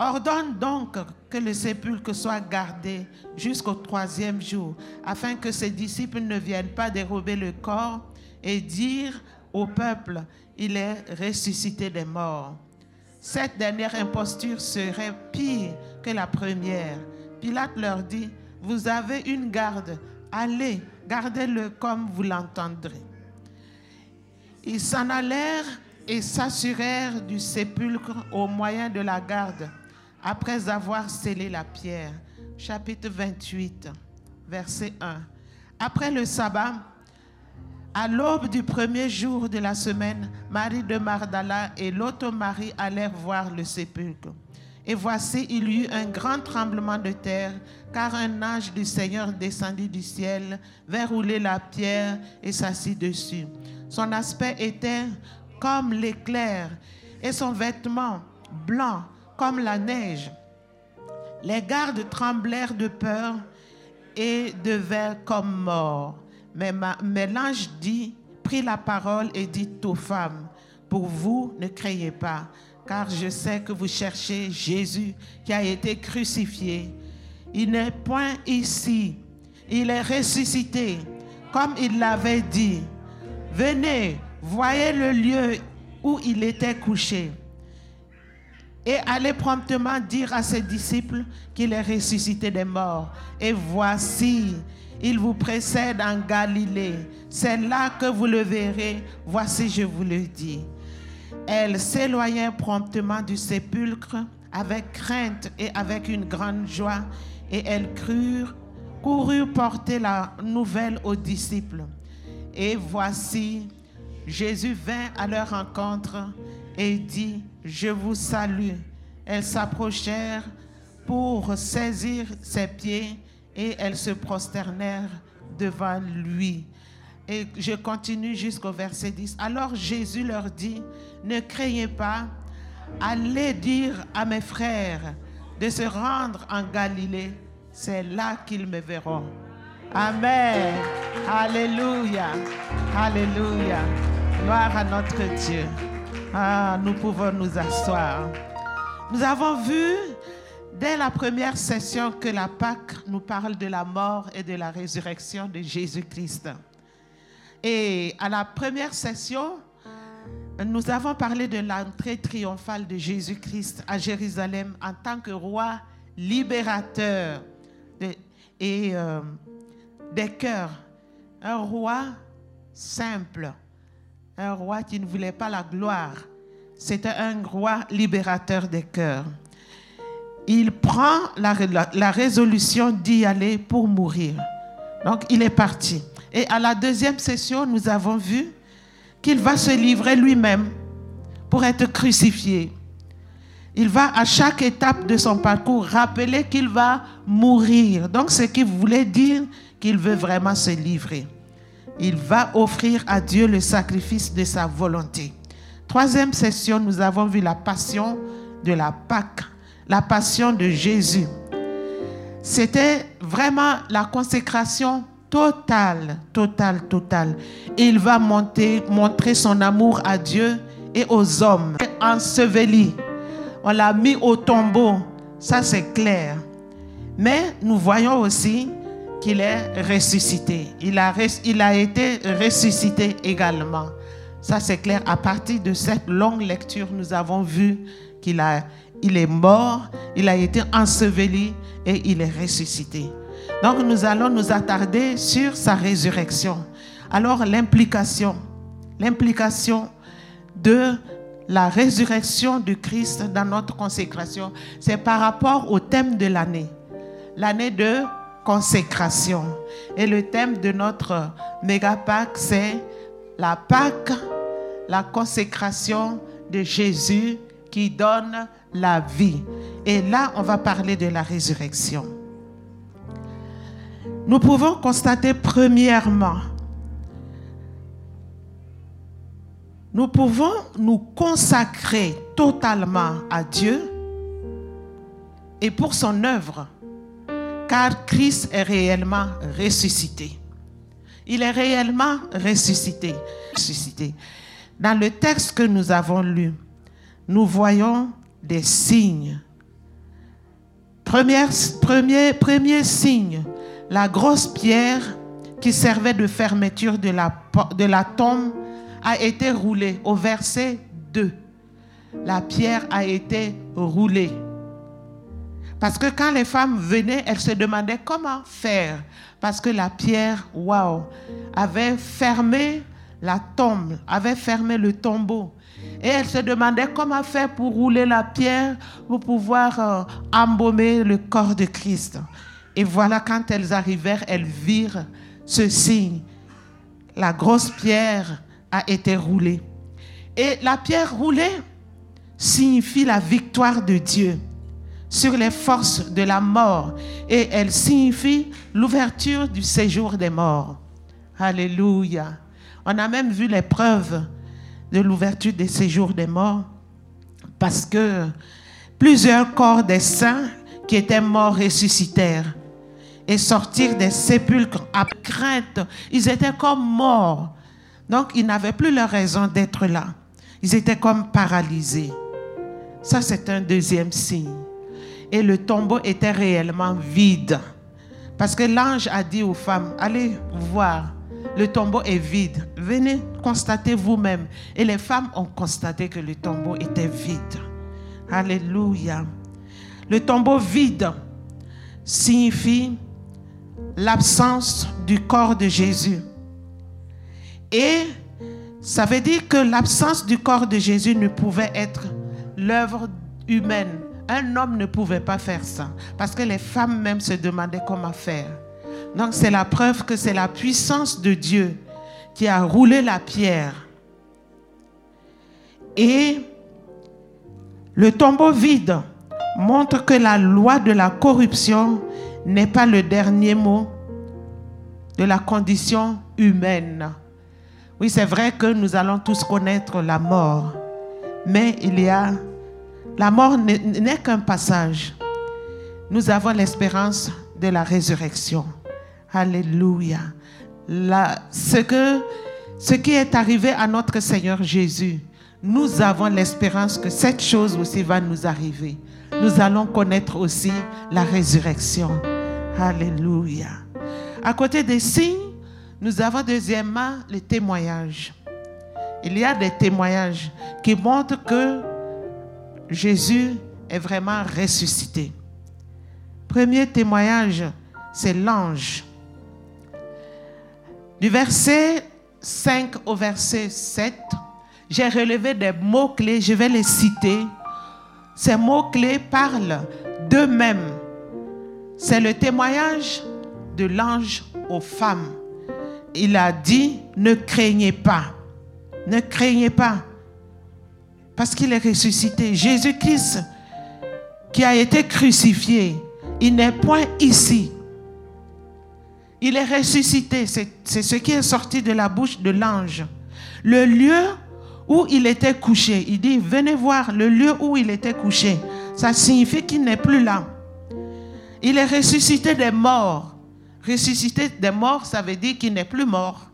Ordonne donc que le sépulcre soit gardé jusqu'au 3e jour, afin que ses disciples ne viennent pas dérober le corps et dire au peuple, il est ressuscité des morts. Cette dernière imposture serait pire que la première. Pilate leur dit, vous avez une garde, allez, gardez-le comme vous l'entendrez. Ils s'en allèrent et s'assurèrent du sépulcre au moyen de la garde, après avoir scellé la pierre. Chapitre 28, verset 1. Après le sabbat, à l'aube du 1er jour de la semaine, Marie de Magdala et l'autre Marie allèrent voir le sépulcre. Et voici, il y eut un grand tremblement de terre, car un ange du Seigneur descendit du ciel, vint rouler la pierre et s'assit dessus. Son aspect était comme l'éclair, et son vêtement blanc comme la neige. Les gardes tremblèrent de peur et devinrent comme morts. Mais l'ange prit la parole et dit aux femmes, pour vous, ne craignez pas, car je sais que vous cherchez Jésus qui a été crucifié. Il n'est point ici, il est ressuscité, comme il l'avait dit. Venez, voyez le lieu où il était couché. Et allez promptement dire à ses disciples qu'il est ressuscité des morts. Et voici, il vous précède en Galilée. C'est là que vous le verrez. Voici, je vous le dis. Elles s'éloignèrent promptement du sépulcre avec crainte et avec une grande joie. Et elles coururent porter la nouvelle aux disciples. Et voici, Jésus vint à leur rencontre et dit, je vous salue. Elles s'approchèrent pour saisir ses pieds et elles se prosternèrent devant lui. Et je continue jusqu'au verset 10. Alors Jésus leur dit, ne craignez pas, allez dire à mes frères de se rendre en Galilée, c'est là qu'ils me verront. Amen. Alléluia. Alléluia. Gloire à notre Dieu. Ah, nous pouvons nous asseoir. Nous avons vu dès la première session que la Pâque nous parle de la mort et de la résurrection de Jésus-Christ. Et à la première session, nous avons parlé de l'entrée triomphale de Jésus-Christ à Jérusalem en tant que roi libérateur des cœurs. Un roi simple, un roi qui ne voulait pas la gloire. C'était un roi libérateur des cœurs. Il prend la résolution d'y aller pour mourir. Donc, il est parti. Et à la deuxième session, nous avons vu qu'il va se livrer lui-même pour être crucifié. Il va à chaque étape de son parcours rappeler qu'il va mourir. Donc, ce qui voulait dire qu'il veut vraiment se livrer. Il va offrir à Dieu le sacrifice de sa volonté. Troisième session, nous avons vu la passion de la Pâque, la passion de Jésus. C'était vraiment la consécration totale. Il va montrer son amour à Dieu et aux hommes. Enseveli, on l'a mis au tombeau, ça c'est clair. Mais nous voyons aussi qu'il est ressuscité. Il a été ressuscité également. Ça c'est clair. À partir de cette longue lecture, nous avons vu qu'il est mort, il a été enseveli et il est ressuscité. Donc nous allons nous attarder sur sa résurrection. Alors l'implication de la résurrection du Christ dans notre consécration, c'est par rapport au thème de l'année. L'année de consécration. Et le thème de notre méga Pâque, c'est la Pâque, la consécration de Jésus qui donne la vie. Et là, on va parler de la résurrection. Nous pouvons constater premièrement, nous pouvons nous consacrer totalement à Dieu et pour son œuvre, car Christ est réellement ressuscité. Il est réellement ressuscité. Dans le texte que nous avons lu, nous voyons des signes Premier signe, la grosse pierre qui servait de fermeture de la tombe a été roulée. Au verset 2, la pierre a été roulée. Parce que quand les femmes venaient, elles se demandaient comment faire. Parce que la pierre, avait fermé la tombe, avait fermé le tombeau. Et elles se demandaient comment faire pour rouler la pierre, pour pouvoir embaumer le corps de Christ. Et voilà, quand elles arrivèrent, elles virent ce signe. La grosse pierre a été roulée. Et la pierre roulée signifie la victoire de Dieu sur les forces de la mort. Et elle signifie l'ouverture du séjour des morts. Alléluia. On a même vu les preuves de l'ouverture des séjours des morts, parce que plusieurs corps des saints qui étaient morts ressuscitèrent et sortirent des sépulcres à crainte. Ils étaient comme morts. Donc, ils n'avaient plus leur raison d'être là. Ils étaient comme paralysés. Ça, c'est un deuxième signe. Et le tombeau était réellement vide. Parce que l'ange a dit aux femmes, allez voir, le tombeau est vide. Venez constater vous-même. Et les femmes ont constaté que le tombeau était vide. Alléluia. Le tombeau vide signifie l'absence du corps de Jésus. Et ça veut dire que l'absence du corps de Jésus ne pouvait être l'œuvre humaine. Un homme ne pouvait pas faire ça. Parce que les femmes même se demandaient comment faire. Donc c'est la preuve que c'est la puissance de Dieu qui a roulé la pierre. Et le tombeau vide montre que la loi de la corruption n'est pas le dernier mot de la condition humaine. Oui, c'est vrai que nous allons tous connaître la mort, mais la mort n'est qu'un passage. Nous avons l'espérance de la résurrection. Alléluia. Ce qui est arrivé à notre Seigneur Jésus, nous avons l'espérance que cette chose aussi va nous arriver. Nous allons connaître aussi la résurrection. Alléluia. À côté des signes, nous avons deuxièmement les témoignages. Il y a des témoignages qui montrent que Jésus est vraiment ressuscité. Premier témoignage, c'est l'ange. Du verset 5 au verset 7, j'ai relevé des mots-clés, je vais les citer. Ces mots-clés parlent d'eux-mêmes. C'est le témoignage de l'ange aux femmes. Il a dit, ne craignez pas. Ne craignez pas. Parce qu'il est ressuscité. Jésus-Christ qui a été crucifié, il n'est point ici. Il est ressuscité. C'est ce qui est sorti de la bouche de l'ange. Le lieu où il était couché, il dit, venez voir le lieu où il était couché. Ça signifie qu'il n'est plus là. Il est ressuscité des morts. Ressuscité des morts, ça veut dire qu'il n'est plus mort.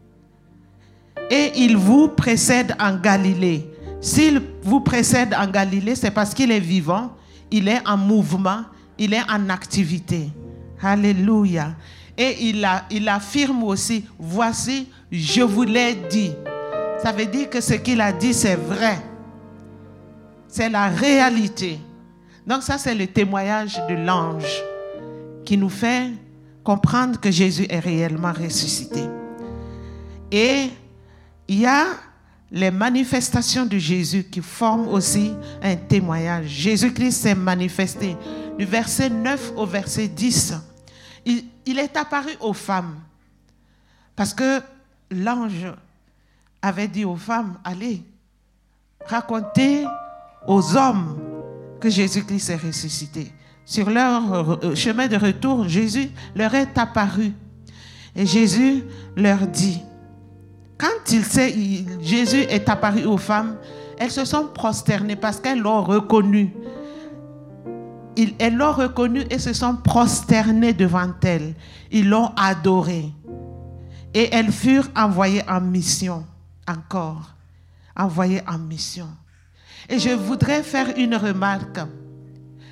Et il vous précède en Galilée. S'il vous précède en Galilée, c'est parce qu'il est vivant, il est en mouvement, il est en activité. Alléluia. Et il affirme aussi, voici, je vous l'ai dit. Ça veut dire que ce qu'il a dit, c'est vrai. C'est la réalité. Donc ça, c'est le témoignage de l'ange qui nous fait comprendre que Jésus est réellement ressuscité. Et il y a les manifestations de Jésus qui forment aussi un témoignage. Jésus-Christ s'est manifesté. Du verset 9 au verset 10, il est apparu aux femmes. Parce que l'ange avait dit aux femmes, allez, racontez aux hommes que Jésus-Christ est ressuscité. Sur leur chemin de retour, Jésus leur est apparu. Et Jésus leur dit, quand Jésus est apparu aux femmes, elles se sont prosternées parce qu'elles l'ont reconnu. Elles l'ont reconnu et se sont prosternées devant elle. Ils l'ont adoré. Et elles furent envoyées en mission. Encore. Envoyées en mission. Et je voudrais faire une remarque.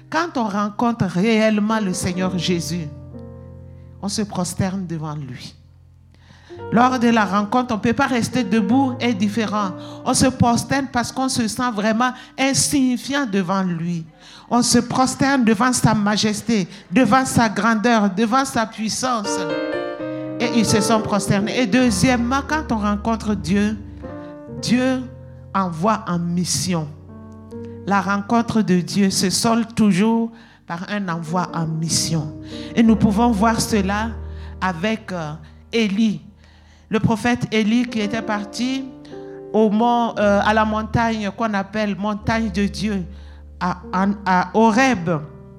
Quand on rencontre réellement le Seigneur Jésus, on se prosterne devant lui. Lors de la rencontre, on ne peut pas rester debout et différent. On se prosterne parce qu'on se sent vraiment insignifiant devant lui. On se prosterne devant sa majesté, devant sa grandeur, devant sa puissance. Et ils se sont prosternés. Et deuxièmement, quand on rencontre Dieu, Dieu envoie en mission. La rencontre de Dieu se solde toujours par un envoi en mission. Et nous pouvons voir cela avec Élie. Le prophète Élie qui était parti au mont, à la montagne qu'on appelle montagne de Dieu, à Horeb.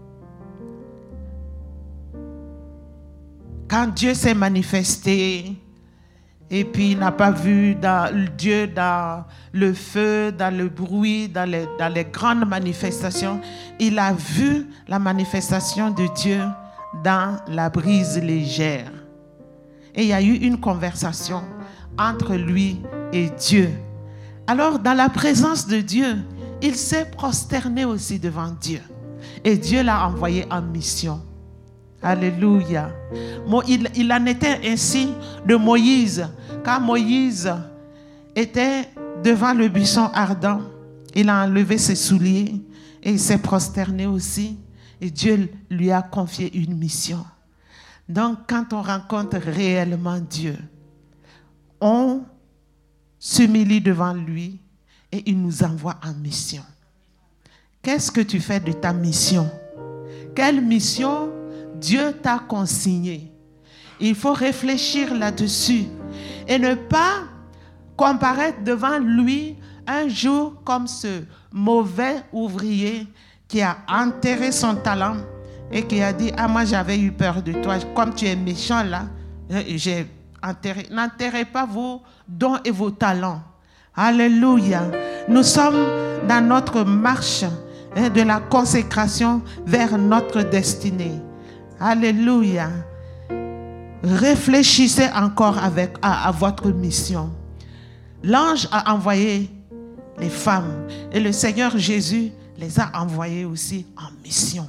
Quand Dieu s'est manifesté, et puis il n'a pas vu Dieu dans le feu, dans le bruit, dans les grandes manifestations, il a vu la manifestation de Dieu dans la brise légère. Et il y a eu une conversation entre lui et Dieu. Alors, dans la présence de Dieu, il s'est prosterné aussi devant Dieu. Et Dieu l'a envoyé en mission. Alléluia. Il en était ainsi de Moïse. Quand Moïse était devant le buisson ardent, il a enlevé ses souliers et il s'est prosterné aussi. Et Dieu lui a confié une mission. Donc, quand on rencontre réellement Dieu, on s'humilie devant lui et il nous envoie en mission. Qu'est-ce que tu fais de ta mission? Quelle mission Dieu t'a consignée? Il faut réfléchir là-dessus et ne pas comparaître devant lui un jour comme ce mauvais ouvrier qui a enterré son talent et qui a dit, ah moi j'avais eu peur de toi, comme tu es méchant là, j'ai enterré. N'enterrez pas vos dons et vos talents. Alléluia. Nous sommes dans notre marche de la consécration vers notre destinée. Alléluia. Réfléchissez encore à votre mission. L'ange a envoyé les femmes et le Seigneur Jésus les a envoyées aussi en mission.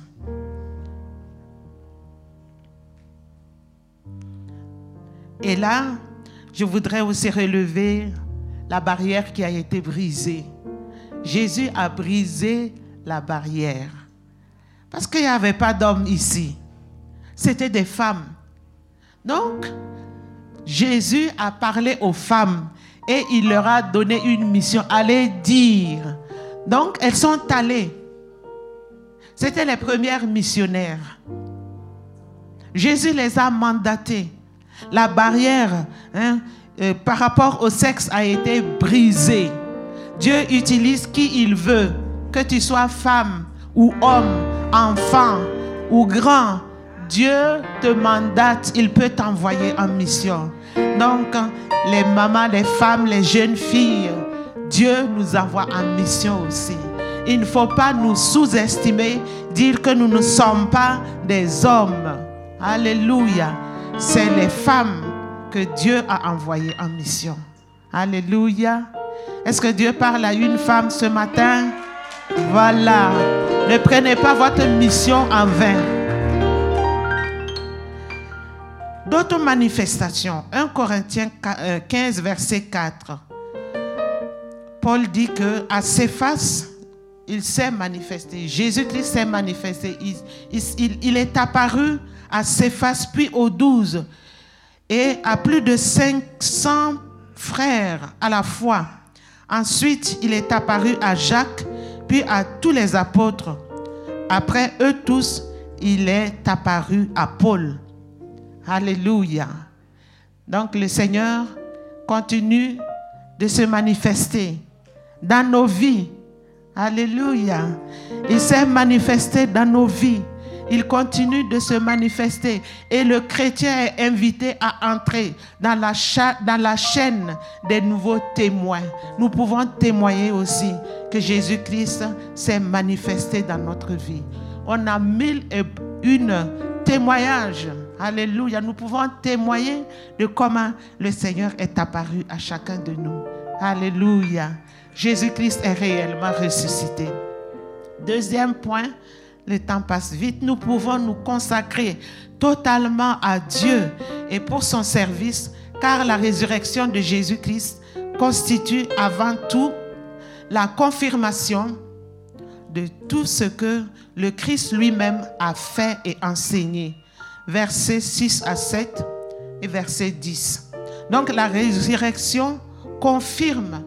Et là, je voudrais aussi relever la barrière qui a été brisée. Jésus a brisé la barrière. Parce qu'il n'y avait pas d'hommes ici. C'était des femmes. Donc, Jésus a parlé aux femmes et il leur a donné une mission. Allez dire. Donc, elles sont allées. C'était les premières missionnaires. Jésus les a mandatées. La barrière par rapport au sexe a été brisée. Dieu utilise qui il veut, que tu sois femme ou homme, enfant ou grand. Dieu te mandate, il peut t'envoyer en mission. Donc, les mamans, les femmes, les jeunes filles, Dieu nous envoie en mission aussi. Il ne faut pas nous sous-estimer, dire que nous ne sommes pas des hommes. Alléluia. C'est les femmes que Dieu a envoyées en mission. Alléluia. Est-ce que Dieu parle à une femme ce matin? Voilà. Ne prenez pas votre mission en vain. D'autres manifestations. 1 Corinthiens 15, verset 4. Paul dit qu'à Céphas, il s'est manifesté. Jésus-Christ s'est manifesté. Il est apparu à Céphas, puis aux 12, et à plus de 500 frères à la fois. Ensuite, il est apparu à Jacques, puis à tous les apôtres. Après eux tous, il est apparu à Paul. Alléluia. Donc le Seigneur continue de se manifester dans nos vies. Alléluia. Il s'est manifesté dans nos vies. Il continue de se manifester et le chrétien est invité à entrer dans la chaîne des nouveaux témoins. Nous pouvons témoigner aussi que Jésus-Christ s'est manifesté dans notre vie. On a 1001 témoignages. Alléluia. Nous pouvons témoigner de comment le Seigneur est apparu à chacun de nous. Alléluia. Jésus-Christ est réellement ressuscité. Deuxième point, le temps passe vite, nous pouvons nous consacrer totalement à Dieu et pour son service, car la résurrection de Jésus-Christ constitue avant tout la confirmation de tout ce que le Christ lui-même a fait et enseigné. Versets 6 à 7 et verset 10. Donc la résurrection confirme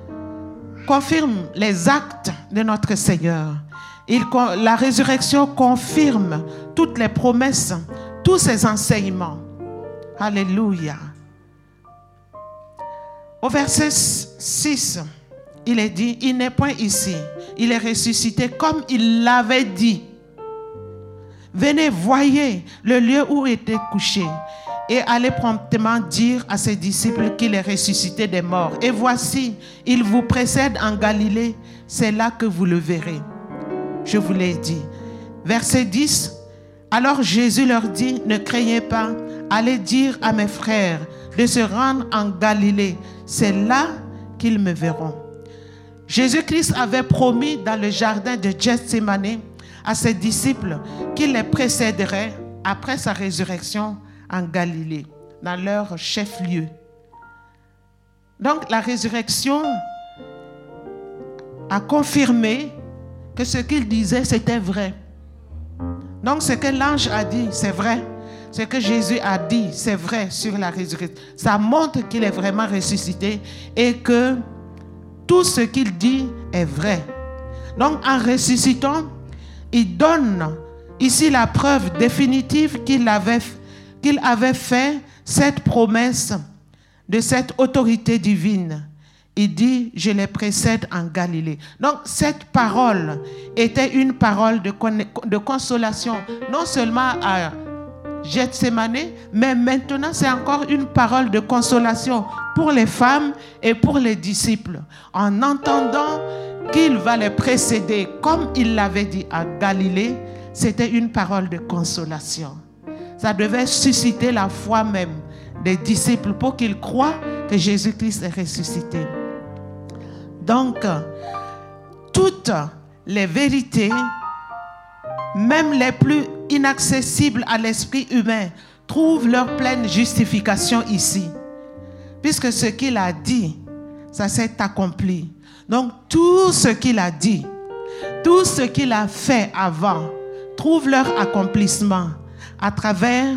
les actes de notre Seigneur. La résurrection confirme toutes les promesses, tous ses enseignements. Alléluia. Au verset 6, il est dit, il n'est point ici. Il est ressuscité comme il l'avait dit. Venez, voyez le lieu où il était couché et allez promptement dire à ses disciples qu'il est ressuscité des morts. Et voici, il vous précède en Galilée. C'est là que vous le verrez. Je vous l'ai dit. Verset 10. Alors Jésus leur dit, ne craignez pas, allez dire à mes frères de se rendre en Galilée. C'est là qu'ils me verront. Jésus-Christ avait promis dans le jardin de Gethsémani à ses disciples qu'il les précéderait après sa résurrection en Galilée, dans leur chef-lieu. Donc la résurrection a confirmé que ce qu'il disait, c'était vrai. Donc ce que l'ange a dit, c'est vrai. Ce que Jésus a dit, c'est vrai sur la résurrection. Ça montre qu'il est vraiment ressuscité et que tout ce qu'il dit est vrai. Donc en ressuscitant, il donne ici la preuve définitive qu'il avait fait cette promesse de cette autorité divine. Il dit, je les précède en Galilée. Donc cette parole était une parole de consolation, non seulement à Gethsémani, mais maintenant c'est encore une parole de consolation pour les femmes et pour les disciples, en entendant qu'il va les précéder comme il l'avait dit à Galilée. C'était une parole de consolation. Ça devait susciter la foi même des disciples pour qu'ils croient que Jésus-Christ est ressuscité. Donc, toutes les vérités, même les plus inaccessibles à l'esprit humain, trouvent leur pleine justification ici. Puisque ce qu'il a dit, ça s'est accompli. Donc, tout ce qu'il a dit, tout ce qu'il a fait avant, trouve leur accomplissement à travers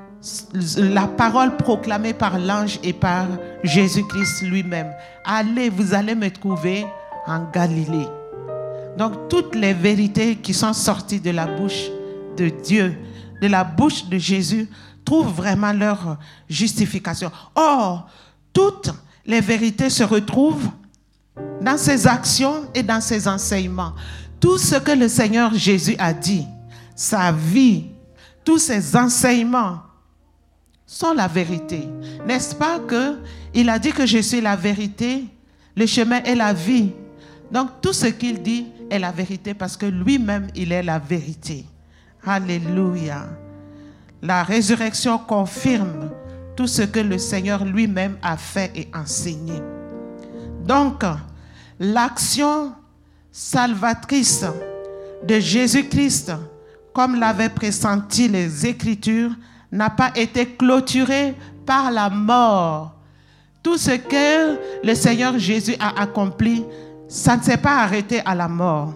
la parole proclamée par l'ange et par Jésus-Christ lui-même. Allez, vous allez me trouver en Galilée. Donc, toutes les vérités qui sont sorties de la bouche de Dieu, de la bouche de Jésus, trouvent vraiment leur justification. Or, toutes les vérités se retrouvent dans ses actions et dans ses enseignements. Tout ce que le Seigneur Jésus a dit, sa vie, tous ses enseignements sont la vérité. N'est-ce pas qu'il a dit que je suis la vérité, le chemin et la vie. Donc tout ce qu'il dit est la vérité parce que lui-même, il est la vérité. Alléluia. La résurrection confirme tout ce que le Seigneur lui-même a fait et enseigné. Donc, l'action salvatrice de Jésus-Christ, comme l'avaient pressenti les Écritures, n'a pas été clôturée par la mort. Tout ce que le Seigneur Jésus a accompli, ça ne s'est pas arrêté à la mort.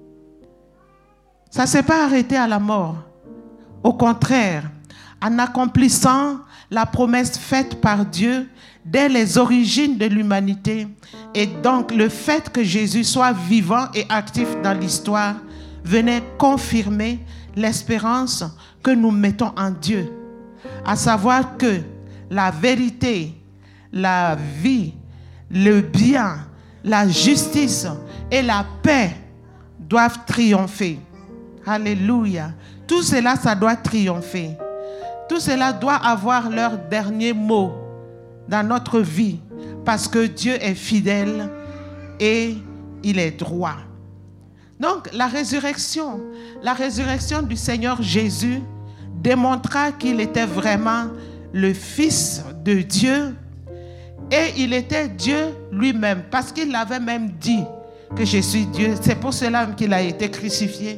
Ça ne s'est pas arrêté à la mort. Au contraire, en accomplissant la promesse faite par Dieu dès les origines de l'humanité, et donc le fait que Jésus soit vivant et actif dans l'histoire venait confirmer l'espérance que nous mettons en Dieu, à savoir que la vérité, la vie, le bien, la justice et la paix doivent triompher. Alléluia. Tout cela, ça doit triompher. Tout cela doit avoir leur dernier mot dans notre vie parce que Dieu est fidèle et il est droit. Donc, la résurrection du Seigneur Jésus démontra qu'il était vraiment le Fils de Dieu et il était Dieu lui-même parce qu'il avait même dit que je suis Dieu. C'est pour cela qu'il a été crucifié.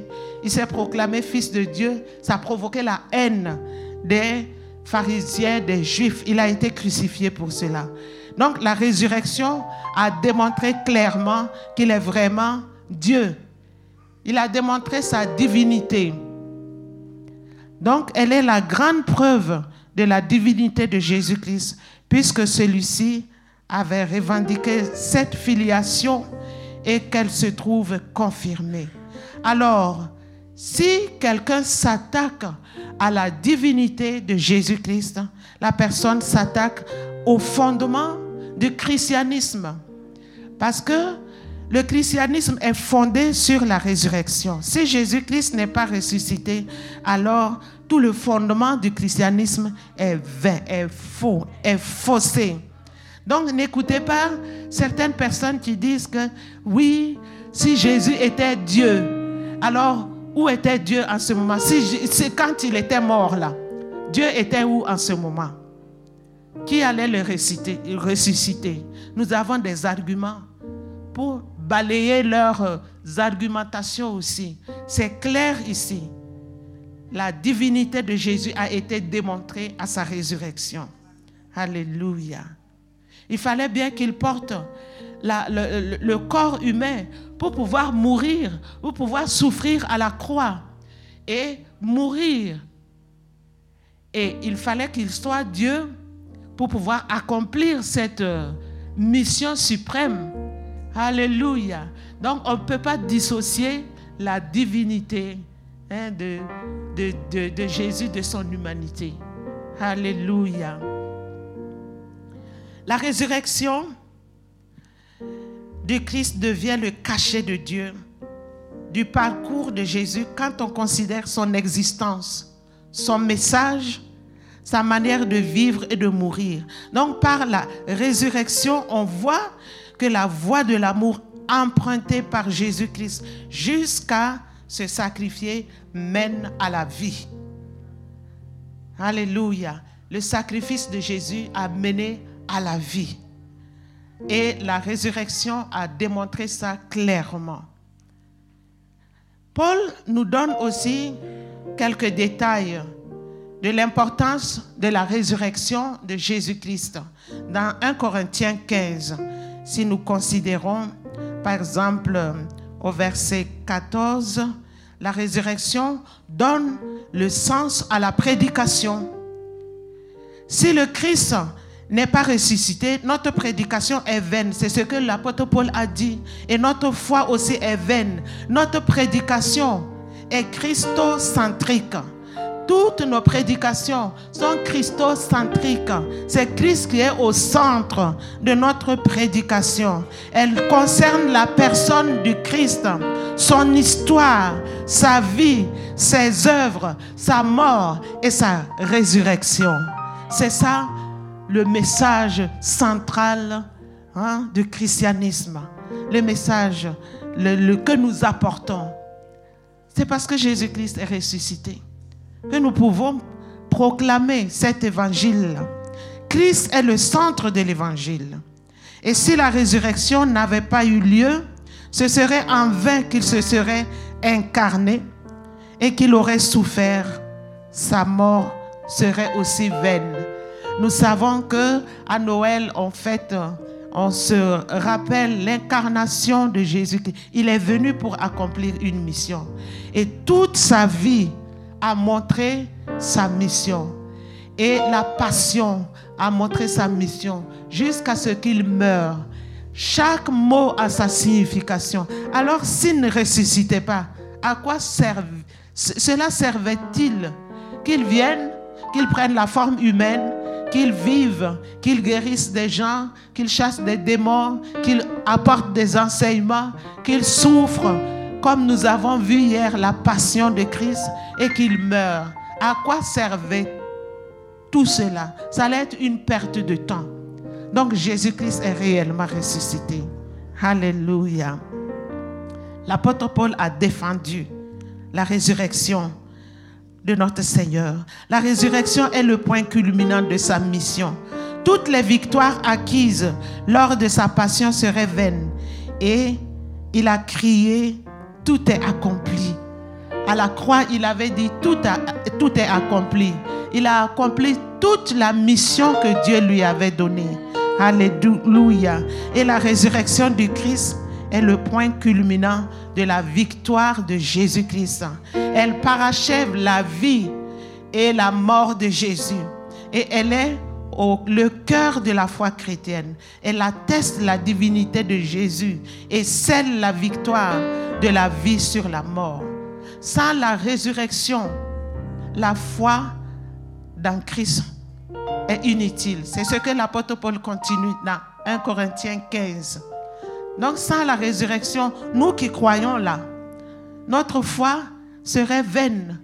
il s'est proclamé fils de Dieu, ça a provoqué la haine des pharisiens, des juifs. Il a été crucifié pour cela. Donc la résurrection a démontré clairement qu'il est vraiment Dieu. Il a démontré sa divinité. Donc elle est la grande preuve de la divinité de Jésus-Christ, puisque celui-ci avait revendiqué cette filiation et qu'elle se trouve confirmée. Alors, si quelqu'un s'attaque à la divinité de Jésus-Christ, la personne s'attaque au fondement du christianisme. Parce que le christianisme est fondé sur la résurrection. Si Jésus-Christ n'est pas ressuscité, alors tout le fondement du christianisme est vain, est faux, est faussé. Donc n'écoutez pas certaines personnes qui disent que oui, si Jésus était Dieu, alors où était Dieu en ce moment? C'est quand il était mort là. Dieu était où en ce moment? Qui allait le ressusciter? Nous avons des arguments pour balayer leurs argumentations aussi. C'est clair ici. La divinité de Jésus a été démontrée à sa résurrection. Alléluia. Il fallait bien qu'il porte le corps humain pour pouvoir mourir, pour pouvoir souffrir à la croix et mourir. Et il fallait qu'il soit Dieu pour pouvoir accomplir cette mission suprême. Alléluia. Donc on ne peut pas dissocier la divinité de Jésus de son humanité. Alléluia. La résurrection de Christ devient le cachet de Dieu, du parcours de Jésus quand on considère son existence, son message, sa manière de vivre et de mourir. Donc par la résurrection, on voit que la voie de l'amour empruntée par Jésus-Christ jusqu'à se sacrifier mène à la vie. Alléluia. Le sacrifice de Jésus a mené à la vie. Et la résurrection a démontré ça clairement. Paul nous donne aussi quelques détails de l'importance de la résurrection de Jésus-Christ dans 1 Corinthiens 15. Si nous considérons, par exemple, au verset 14, la résurrection donne le sens à la prédication. Si le Christ n'est pas ressuscité, notre prédication est vaine. C'est ce que l'apôtre Paul a dit. Et notre foi aussi est vaine. Notre prédication est christocentrique. Toutes nos prédications sont christocentriques. C'est Christ qui est au centre de notre prédication. Elle concerne la personne du Christ, son histoire, sa vie, ses œuvres, sa mort et sa résurrection. C'est ça le message central du christianisme. Le message que nous apportons. C'est parce que Jésus-Christ est ressuscité que nous pouvons proclamer cet évangile. Christ est le centre de l'évangile. Et si la résurrection n'avait pas eu lieu, ce serait en vain qu'il se serait incarné et qu'il aurait souffert. Sa mort serait aussi vaine. Nous savons qu'à Noël, on se rappelle l'incarnation de Jésus-Christ. Il est venu pour accomplir une mission. Et toute sa vie a montré sa mission. Et la passion a montré sa mission jusqu'à ce qu'il meure. Chaque mot a sa signification. Alors s'il ne ressuscitait pas, à quoi cela servait-il? Qu'il vienne, qu'il prenne la forme humaine, qu'il vive, qu'il guérisse des gens, qu'il chasse des démons, qu'il apporte des enseignements, qu'il souffre, comme nous avons vu hier la passion de Christ, et qu'il meurt. À quoi servait tout cela? Ça allait être une perte de temps. Donc Jésus-Christ est réellement ressuscité. Alléluia. L'apôtre Paul a défendu la résurrection de notre Seigneur. La résurrection est le point culminant de sa mission. Toutes les victoires acquises lors de sa passion seraient vaines. Et il a crié, tout est accompli. À la croix, il avait dit tout est accompli. Il a accompli toute la mission que Dieu lui avait donnée. Alléluia. Et la résurrection du Christ est le point culminant de la victoire de Jésus-Christ. Elle parachève la vie et la mort de Jésus. Et elle est le cœur de la foi chrétienne. Elle atteste la divinité de Jésus et scelle la victoire de la vie sur la mort. Sans la résurrection, la foi dans Christ est inutile. C'est ce que l'apôtre Paul continue dans 1 Corinthiens 15. Donc sans la résurrection, nous qui croyons là, notre foi serait vaine.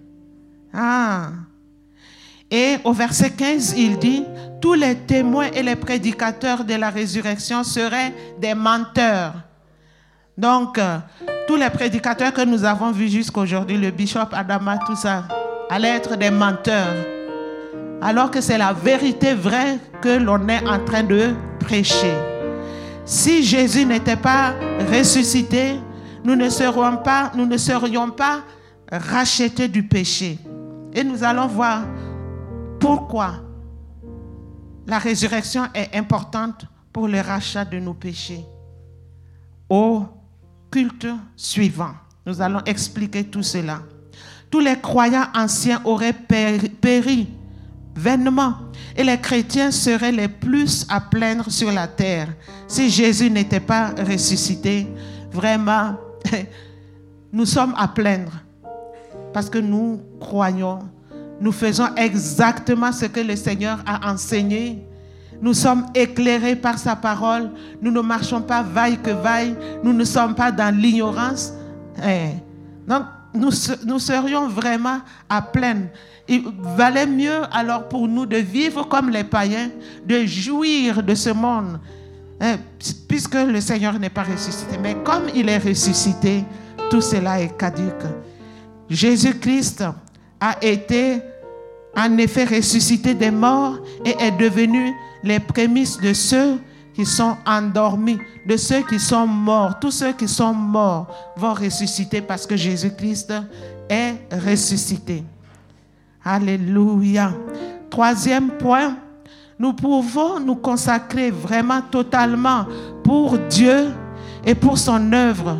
Et au verset 15, il dit, tous les témoins et les prédicateurs de la résurrection seraient des menteurs. Donc, tous les prédicateurs que nous avons vus jusqu'aujourd'hui, le bishop Adama, tout ça, allaient être des menteurs. Alors que c'est la vérité vraie que l'on est en train de prêcher. Si Jésus n'était pas ressuscité, nous ne serions pas rachetés du péché. Et nous allons voir pourquoi la résurrection est importante pour le rachat de nos péchés. Au culte suivant, nous allons expliquer tout cela. Tous les croyants anciens auraient péri vainement et les chrétiens seraient les plus à plaindre sur la terre si Jésus n'était pas ressuscité. Vraiment, nous sommes à plaindre parce que nous croyons, nous faisons exactement ce que le Seigneur a enseigné. Nous sommes éclairés par sa parole. Nous ne marchons pas vaille que vaille. Nous ne sommes pas dans l'ignorance. Donc, nous serions vraiment à plaindre. Il valait mieux alors pour nous de vivre comme les païens, de jouir de ce monde, puisque le Seigneur n'est pas ressuscité. Mais comme il est ressuscité, tout cela est caduc. Jésus-Christ a été en effet ressuscité des morts et est devenu les prémices de ceux qui sont endormis, de ceux qui sont morts. Tous ceux qui sont morts vont ressusciter parce que Jésus-Christ est ressuscité. Alléluia. Troisième point, nous pouvons nous consacrer vraiment totalement pour Dieu et pour son œuvre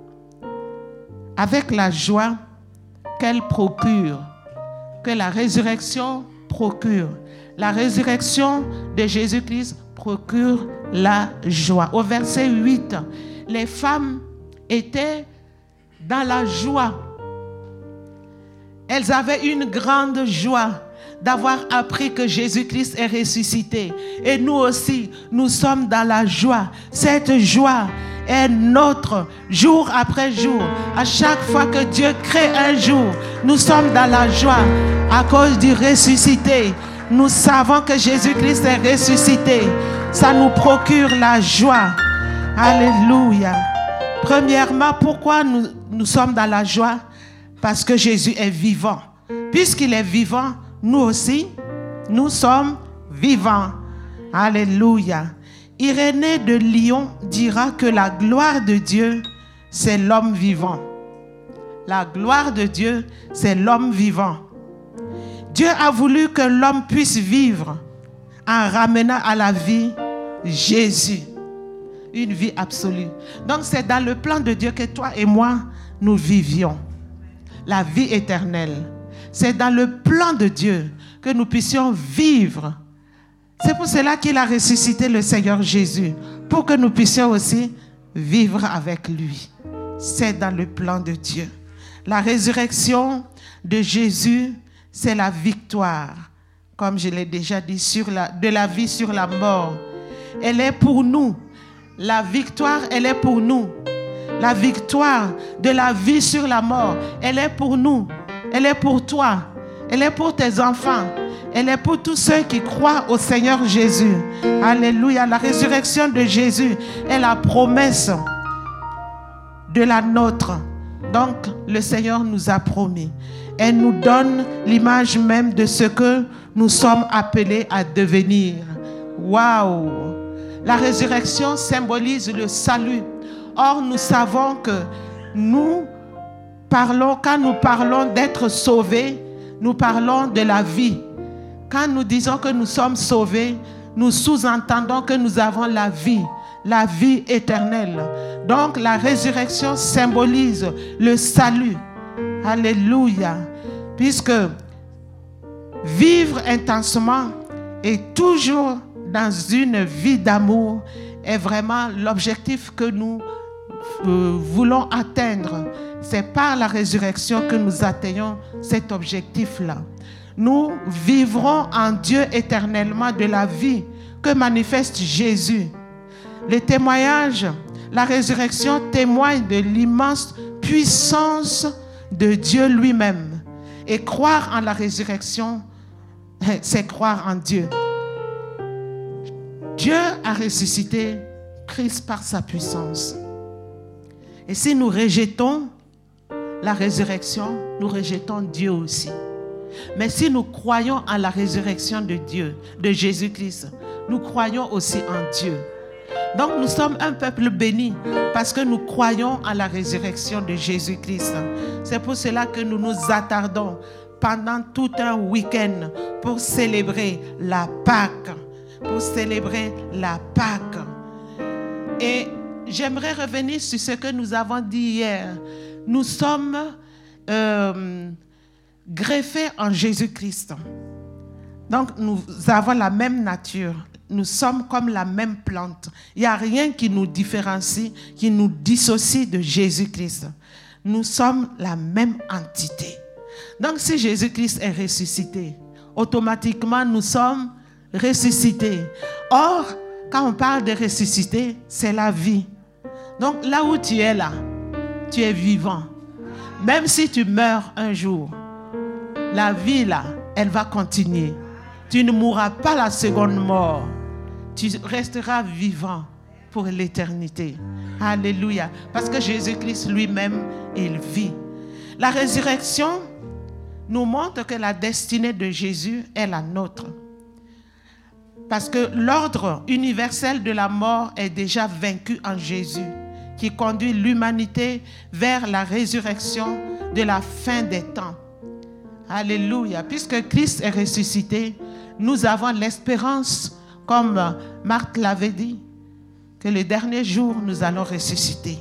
avec la joie qu'elle procure, que la résurrection procure. La résurrection de Jésus-Christ procure la joie. Au verset 8, les femmes étaient dans la joie. Elles avaient une grande joie d'avoir appris que Jésus-Christ est ressuscité. Et nous aussi, nous sommes dans la joie. Cette joie est notre jour après jour. À chaque fois que Dieu crée un jour, nous sommes dans la joie à cause du ressuscité. Nous savons que Jésus-Christ est ressuscité. Ça nous procure la joie. Alléluia. Premièrement, pourquoi nous sommes dans la joie? Parce que Jésus est vivant. Puisqu'il est vivant, nous aussi, nous sommes vivants. Alléluia. Irénée de Lyon dira que la gloire de Dieu, c'est l'homme vivant. La gloire de Dieu, c'est l'homme vivant. Dieu a voulu que l'homme puisse vivre en ramenant à la vie Jésus. Une vie absolue. Donc c'est dans le plan de Dieu que toi et moi, nous vivions. La vie éternelle. C'est dans le plan de Dieu que nous puissions vivre. C'est pour cela qu'il a ressuscité le Seigneur Jésus, pour que nous puissions aussi vivre avec lui. C'est dans le plan de Dieu. La résurrection de Jésus, c'est la victoire, comme je l'ai déjà dit, de la vie sur la mort. Elle est pour nous. La victoire, elle est pour nous. La victoire de la vie sur la mort, elle est pour nous. Elle est pour toi. Elle est pour tes enfants. Elle est pour tous ceux qui croient au Seigneur Jésus. Alléluia. La résurrection de Jésus est la promesse de la nôtre. Donc, le Seigneur nous a promis. Elle nous donne l'image même de ce que nous sommes appelés à devenir. Waouh! La résurrection symbolise le salut. Or, nous savons que nous quand nous parlons d'être sauvés, nous parlons de la vie. Quand nous disons que nous sommes sauvés, nous sous-entendons que nous avons la vie éternelle. Donc la résurrection symbolise le salut. Alléluia. Puisque vivre intensément et toujours dans une vie d'amour est vraiment l'objectif que nous voulons atteindre. C'est par la résurrection que nous atteignons cet objectif-là. Nous vivrons en Dieu éternellement de la vie que manifeste Jésus. Le témoignage, la résurrection témoigne de l'immense puissance de Dieu lui-même. Et croire en la résurrection, c'est croire en Dieu. Dieu a ressuscité Christ par sa puissance. Et si nous rejetons la résurrection, nous rejetons Dieu aussi. Mais si nous croyons en la résurrection de Dieu, de Jésus-Christ, nous croyons aussi en Dieu. Donc nous sommes un peuple béni parce que nous croyons en la résurrection de Jésus-Christ. C'est pour cela que nous nous attardons pendant tout un week-end pour célébrer la Pâque. Pour célébrer la Pâque. Et j'aimerais revenir sur ce que nous avons dit hier. Nous sommes greffés en Jésus-Christ. Donc nous avons la même nature. Nous sommes comme la même plante. Il n'y a rien qui nous différencie, qui nous dissocie de Jésus-Christ. Nous sommes la même entité. Donc si Jésus-Christ est ressuscité, automatiquement nous sommes ressuscités. Or, quand on parle de ressusciter, c'est la vie. Donc là où tu es là, tu es vivant. Même si tu meurs un jour, la vie là, elle va continuer. Tu ne mourras pas la seconde mort. Tu resteras vivant pour l'éternité. Alléluia. Parce que Jésus-Christ lui-même, il vit. La résurrection nous montre que la destinée de Jésus est la nôtre. Parce que l'ordre universel de la mort est déjà vaincu en Jésus, qui conduit l'humanité vers la résurrection de la fin des temps. Alléluia. Puisque Christ est ressuscité, nous avons l'espérance, comme Marthe l'avait dit, que le dernier jour, nous allons ressusciter.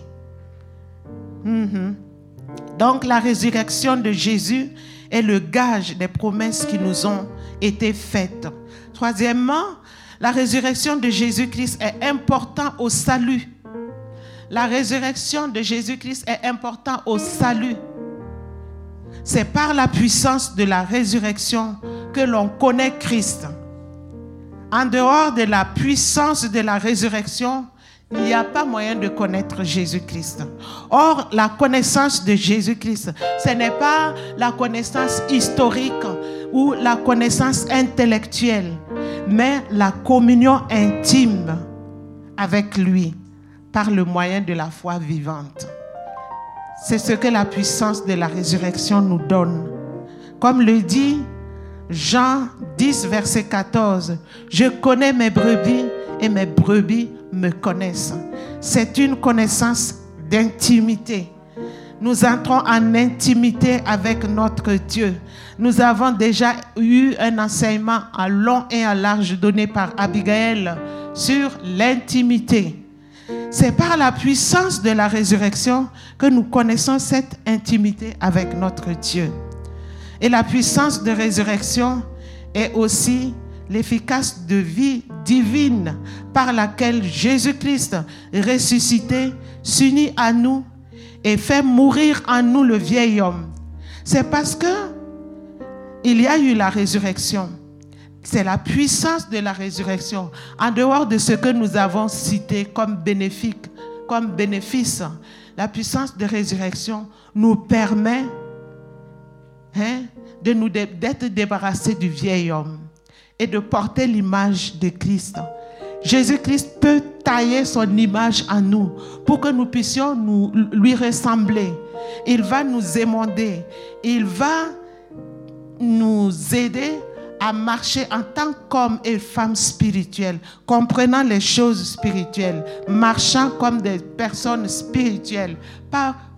Donc, la résurrection de Jésus est le gage des promesses qui nous ont été faites. Troisièmement, la résurrection de Jésus-Christ est importante au salut. La résurrection de Jésus-Christ est importante au salut. C'est par la puissance de la résurrection que l'on connaît Christ. En dehors de la puissance de la résurrection, il n'y a pas moyen de connaître Jésus-Christ. Or, la connaissance de Jésus-Christ, ce n'est pas la connaissance historique ou la connaissance intellectuelle, mais la communion intime avec lui par le moyen de la foi vivante. C'est ce que la puissance de la résurrection nous donne. Comme le dit Jean 10, verset 14, « Je connais mes brebis et mes brebis me connaissent. » C'est une connaissance d'intimité. Nous entrons en intimité avec notre Dieu. Nous avons déjà eu un enseignement en long et en large donné par Abigail sur l'intimité. C'est par la puissance de la résurrection que nous connaissons cette intimité avec notre Dieu. Et la puissance de résurrection est aussi l'efficace de vie divine par laquelle Jésus-Christ ressuscité s'unit à nous et fait mourir en nous le vieil homme. C'est parce que il y a eu la résurrection. C'est la puissance de la résurrection. En dehors de ce que nous avons cité comme bénéfice, la puissance de résurrection nous permet d'être débarrassés du vieil homme et de porter l'image de Christ. Jésus-Christ peut tailler son image en nous pour que nous puissions lui ressembler. Il va nous émonder. Il va nous aider à marcher en tant qu'hommes et femmes spirituels, comprenant les choses spirituelles, marchant comme des personnes spirituelles, pas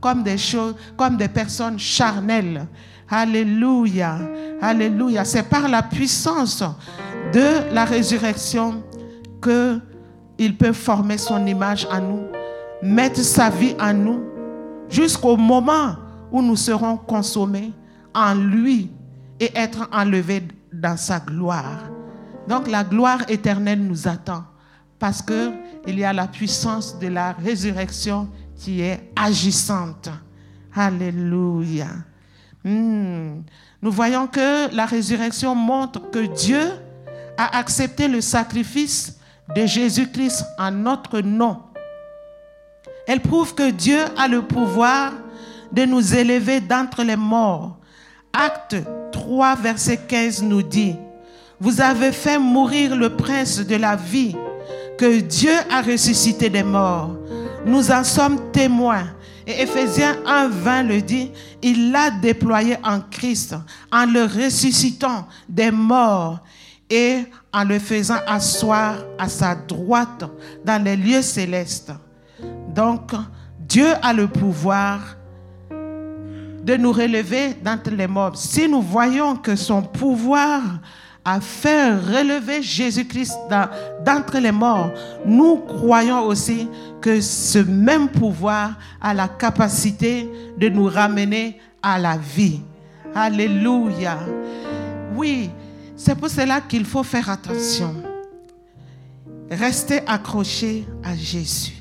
comme des choses, comme des personnes charnelles. Alléluia, alléluia. C'est par la puissance de la résurrection qu'il peut former son image en nous, mettre sa vie en nous, jusqu'au moment où nous serons consommés en lui et être enlevés dans sa gloire. Donc la gloire éternelle nous attend parce qu'il y a la puissance de la résurrection qui est agissante. Alléluia. Nous voyons que la résurrection montre que Dieu a accepté le sacrifice de Jésus-Christ en notre nom. Elle prouve que Dieu a le pouvoir de nous élever d'entre les morts. Acte 3, verset 15 nous dit: vous avez fait mourir le prince de la vie, que Dieu a ressuscité des morts. Nous en sommes témoins. Et Éphésiens 1, 20 le dit: il l'a déployé en Christ, en le ressuscitant des morts et en le faisant asseoir à sa droite dans les lieux célestes. Donc, Dieu a le pouvoir de nous relever d'entre les morts. Si nous voyons que son pouvoir a fait relever Jésus-Christ d'entre les morts, nous croyons aussi que ce même pouvoir a la capacité de nous ramener à la vie. Alléluia. Oui, c'est pour cela qu'il faut faire attention. Rester accroché à Jésus.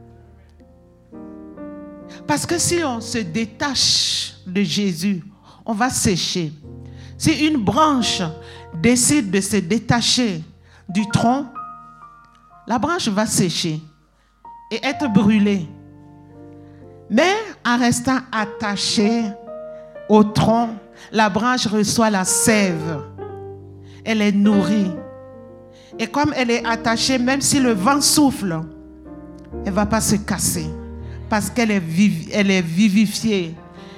Parce que si on se détache de Jésus, on va sécher. Si une branche décide de se détacher du tronc, la branche va sécher et être brûlée. Mais en restant attachée au tronc, la branche reçoit la sève. Elle est nourrie. Et comme elle est attachée, même si le vent souffle, elle ne va pas se casser. Parce qu'elle est vivifiée,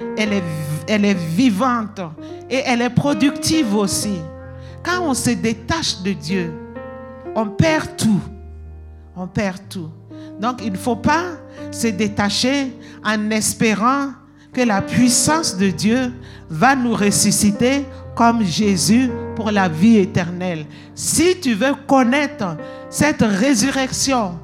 elle est vivante et elle est productive aussi. Quand on se détache de Dieu, on perd tout. On perd tout. Donc il ne faut pas se détacher en espérant que la puissance de Dieu va nous ressusciter comme Jésus pour la vie éternelle. Si tu veux connaître cette résurrection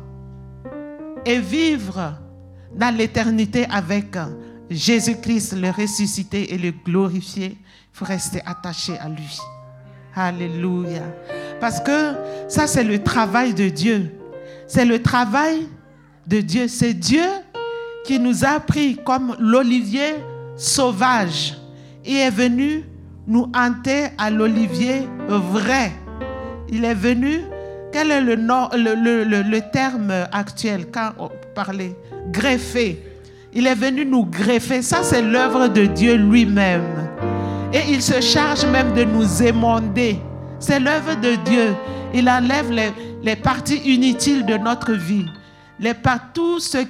et vivre dans l'éternité avec Jésus-Christ, le ressuscité et le glorifié, il faut rester attaché à lui. Alléluia. Parce que ça, c'est le travail de Dieu. C'est le travail de Dieu. C'est Dieu qui nous a pris comme l'olivier sauvage et est venu nous hanter à l'olivier vrai. Il est venu, quel est le terme actuel quand on parlait? Greffer. Il est venu nous greffer. Ça, c'est l'œuvre de Dieu lui-même. Et il se charge même de nous émonder. C'est l'œuvre de Dieu. Il enlève les parties inutiles de notre vie. Tout ce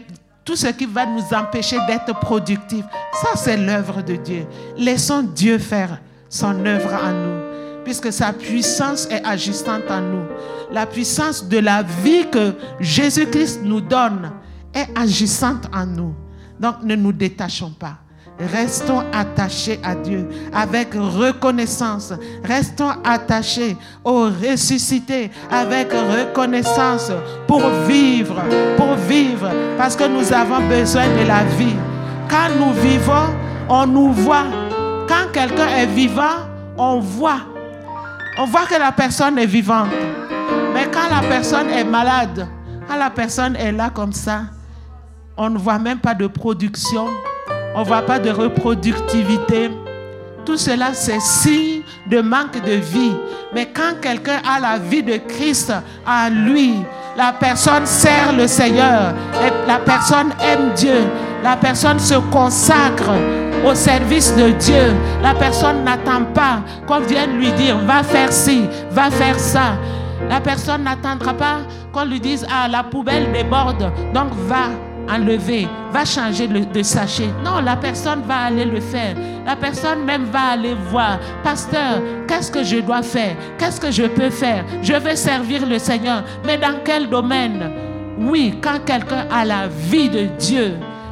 qui va nous empêcher d'être productifs. Ça, c'est l'œuvre de Dieu. Laissons Dieu faire son œuvre en nous, puisque sa puissance est agissante en nous. La puissance de la vie que Jésus-Christ nous donne est agissante en nous. Donc, ne nous détachons pas. Restons attachés à Dieu avec reconnaissance. Restons attachés au ressuscité avec reconnaissance pour vivre, parce que nous avons besoin de la vie. Quand nous vivons, on nous voit. Quand quelqu'un est vivant, on voit. On voit que la personne est vivante. Mais quand la personne est malade, quand la personne est là comme ça, on ne voit même pas de production. On ne voit pas de reproductivité. Tout cela, c'est signe de manque de vie. Mais quand quelqu'un a la vie de Christ en lui, la personne sert le Seigneur. Et la personne aime Dieu. La personne se consacre au service de Dieu. La personne n'attend pas qu'on vienne lui dire « va faire ci, va faire ça ». La personne n'attendra pas qu'on lui dise « ah, la poubelle déborde, donc va ». Enlever, va changer de sachet. Non, la personne va aller le faire. La personne même va aller voir. Pasteur, qu'est-ce que je dois faire? Qu'est-ce que je peux faire? Je veux servir le Seigneur. Mais dans quel domaine? Oui, quand quelqu'un a la vie de Dieu,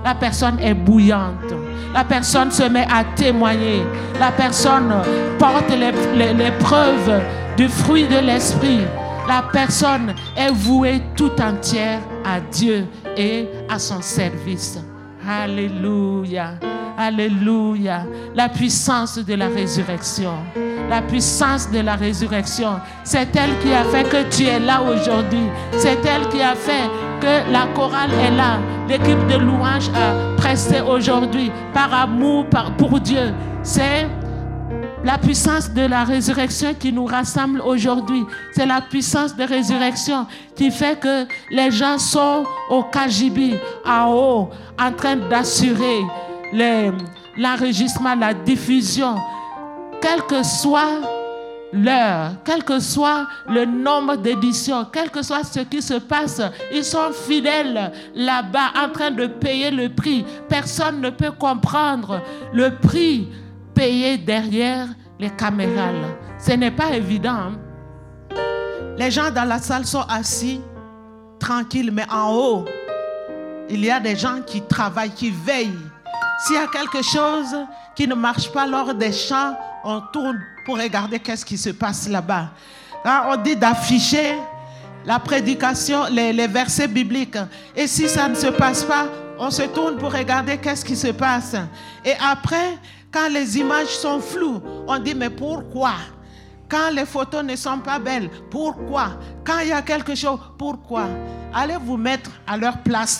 la personne est bouillante. La personne se met à témoigner. La personne porte les preuves du fruit de l'esprit. La personne est vouée tout entière à Dieu et à son service. Alléluia. Alléluia. La puissance de la résurrection. La puissance de la résurrection. C'est elle qui a fait que tu es là aujourd'hui. C'est elle qui a fait que la chorale est là. L'équipe de louange a presté aujourd'hui par amour pour Dieu. C'est la puissance de la résurrection qui nous rassemble aujourd'hui. C'est la puissance de résurrection qui fait que les gens sont au Kajibi, en haut, en train d'assurer l'enregistrement, la diffusion. Quel que soit l'heure, quel que soit le nombre d'éditions, quel que soit ce qui se passe, ils sont fidèles là-bas en train de payer le prix. Personne ne peut comprendre le prix payé derrière les caméras. Ce n'est pas évident. Hein? Les gens dans la salle sont assis, tranquilles, mais en haut, il y a des gens qui travaillent, qui veillent. S'il y a quelque chose qui ne marche pas lors des chants, on tourne pour regarder qu'est-ce qui se passe là-bas. Là, on dit d'afficher la prédication, les versets bibliques. Et si ça ne se passe pas, on se tourne pour regarder qu'est-ce qui se passe. Et après, quand les images sont floues, on dit mais pourquoi? Quand les photos ne sont pas belles, pourquoi? Quand il y a quelque chose, pourquoi? Allez vous mettre à leur place.